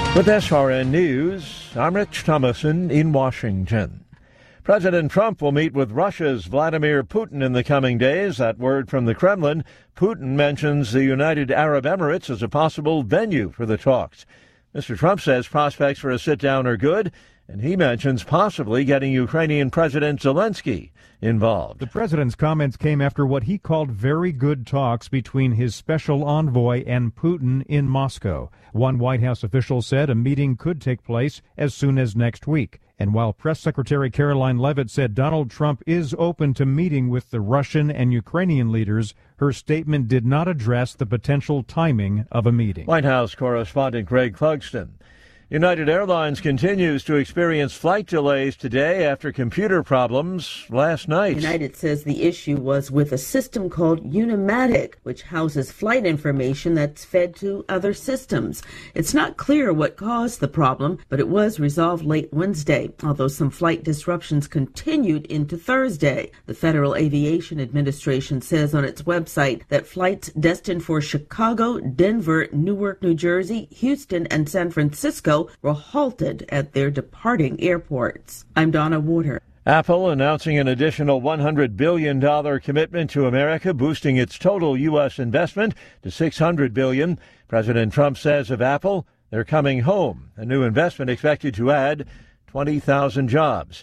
With SRN News, I'm Rich Thomason in Washington. President Trump will meet with Russia's Vladimir Putin in the coming days. That word from the Kremlin. Putin mentions the United Arab Emirates as a possible venue for the talks. Mr. Trump says prospects for a sit-down are good, and he mentions possibly getting Ukrainian President Zelensky involved. The president's comments came after what he called very good talks between his special envoy and Putin in Moscow. One White House official said a meeting could take place as soon as next week. And while Press Secretary Caroline Leavitt said Donald Trump is open to meeting with the Russian and Ukrainian leaders, her statement did not address the potential timing of a meeting. White House correspondent Greg Clugston. United Airlines continues to experience flight delays today after computer problems last night. United says the issue was with a system called Unimatic, which houses flight information that's fed to other systems. It's not clear what caused the problem, but it was resolved late Wednesday, although some flight disruptions continued into Thursday. The Federal Aviation Administration says on its website that flights destined for Chicago, Denver, Newark, New Jersey, Houston, and San Francisco were halted at their departing airports. I'm Donna Warder. Apple announcing an additional $100 billion commitment to America, boosting its total U.S. investment to $600 billion. President Trump says of Apple, they're coming home. A new investment expected to add 20,000 jobs.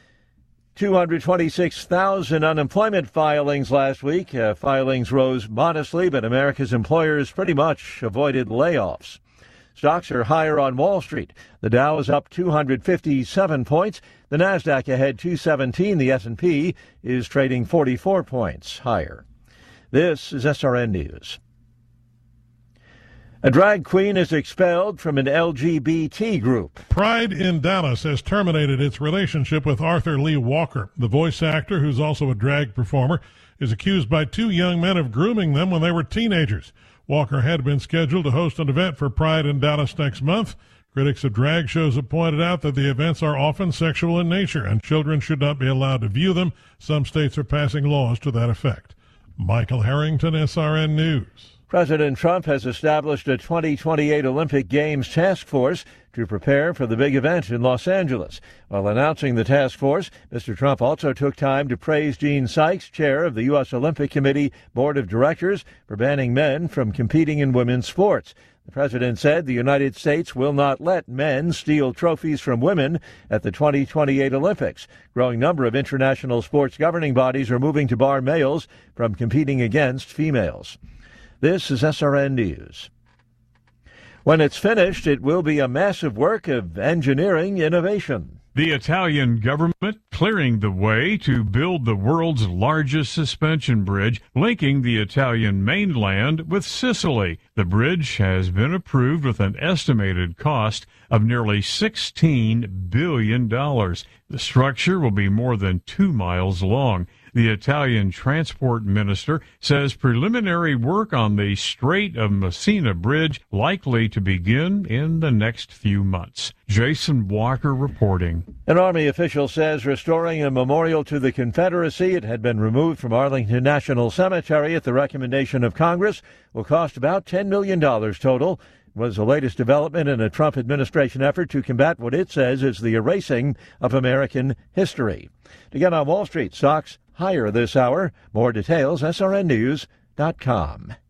226,000 unemployment filings last week. Filings rose modestly, but America's employers pretty much avoided layoffs. Stocks are higher on Wall Street. The Dow is up 257 points. The Nasdaq ahead 217. The S&P is trading 44 points higher. This is SRN News. A drag queen is expelled from an LGBT group. Pride in Dallas has terminated its relationship with Arthur Lee Walker. The voice actor, who's also a drag performer, is accused by two young men of grooming them when they were teenagers. Walker had been scheduled to host an event for Pride in Dallas next month. Critics of drag shows have pointed out that the events are often sexual in nature and children should not be allowed to view them. Some states are passing laws to that effect. Michael Harrington, SRN News. President Trump has established a 2028 Olympic Games task force to prepare for the big event in Los Angeles. While announcing the task force, Mr. Trump also took time to praise Gene Sykes, chair of the U.S. Olympic Committee Board of Directors, for banning men from competing in women's sports. The president said the United States will not let men steal trophies from women at the 2028 Olympics. Growing number of international sports governing bodies are moving to bar males from competing against females. This is SRN News. When it's finished, it will be a massive work of engineering innovation. The Italian government clearing the way to build the world's largest suspension bridge, linking the Italian mainland with Sicily. The bridge has been approved with an estimated cost of nearly $16 billion. The structure will be more than 2 miles long. The Italian transport minister says preliminary work on the Strait of Messina Bridge likely to begin in the next few months. Jason Walker reporting. An Army official says restoring a memorial to the Confederacy, it had been removed from Arlington National Cemetery at the recommendation of Congress, will cost about $10 million total. It was the latest development in a Trump administration effort to combat what it says is the erasing of American history. To get on Wall Street, stocks higher this hour. More details, srnnews.com.